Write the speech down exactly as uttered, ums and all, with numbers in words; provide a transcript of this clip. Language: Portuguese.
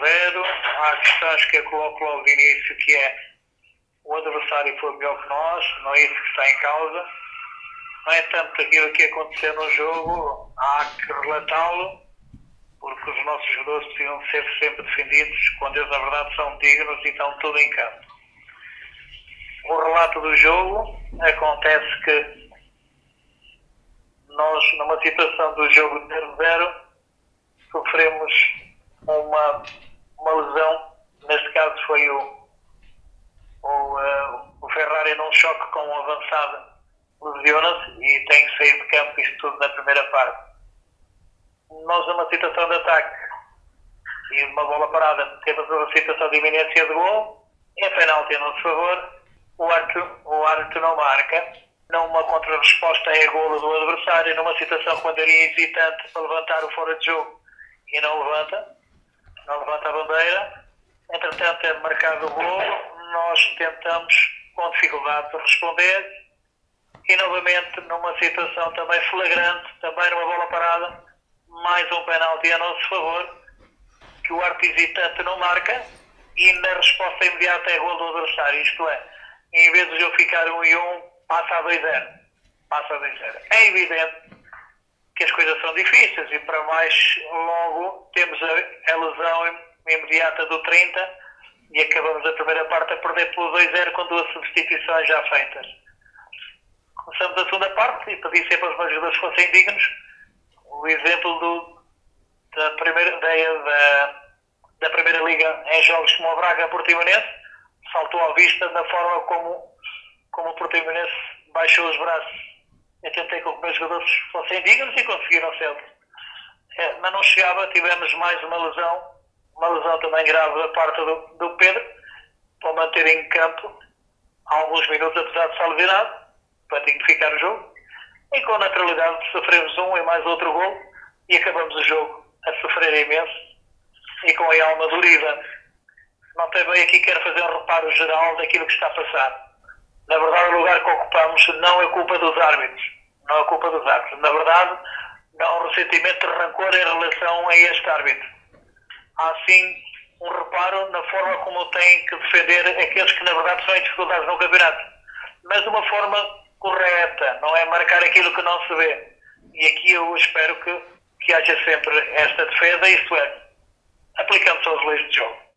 zero. Há questões que eu coloco logo de início, que é o adversário foi melhor que nós, não é isso que está em causa. No entanto, aquilo que aconteceu no jogo, há que relatá-lo, porque os nossos jogadores precisam ser sempre defendidos, quando eles na verdade são dignos e estão tudo em campo. O relato do jogo, acontece que nós, numa situação do jogo zero zero, sofremos uma, uma lesão. Neste caso foi o, o, uh, o Ferrari num choque com um avançado, lesiona-se e tem que sair de campo, isto tudo na primeira parte. Nós, numa situação de ataque e uma bola parada, temos uma situação de iminência de gol, e a penalti a nosso favor, o árbitro, o árbitro não marca. Numa contra-resposta é a golo do adversário, numa situação quando ele é hesitante para levantar o fora de jogo e não levanta, não levanta a bandeira. Entretanto é marcado o golo, nós tentamos com dificuldade responder e novamente numa situação também flagrante, também numa bola parada, mais um penalti a nosso favor, que o árbitro hesitante não marca e na resposta imediata é golo do adversário, isto é, em vez de eu ficar um e um, passa a dois zero. Passa a dois zero. É evidente que as coisas são difíceis e para mais logo temos a, a lesão imediata do trinta e acabamos a primeira parte a perder pelo dois zero com duas substituições já feitas. Começamos a segunda parte e pedi sempre aos meus jogadores que fossem dignos. O exemplo do, da, primeira, da, da, da Primeira Liga em jogos como o Braga Portimonense saltou à vista da forma como como o Portimonense baixou os braços. Eu tentei que os meus jogadores fossem dignos e conseguiram ser. É, mas não chegava, tivemos mais uma lesão, uma lesão também grave da parte do, do Pedro, para manter em campo há alguns minutos, apesar de estar lesionado, para dignificar o jogo. E com naturalidade sofremos um e mais outro gol e acabamos o jogo a sofrer imenso e com a alma dorida. Não tem bem aqui, quero fazer um reparo geral daquilo que está a passar. Na verdade, o lugar que ocupamos não é culpa dos árbitros. Não é culpa dos árbitros. Na verdade, não há um ressentimento de rancor em relação a este árbitro. Há sim um reparo na forma como tem que defender aqueles que na verdade são em dificuldades no campeonato. Mas de uma forma correta, não é marcar aquilo que não se vê. E aqui eu espero que, que haja sempre esta defesa, isto é, aplicando-se aos leis de jogo.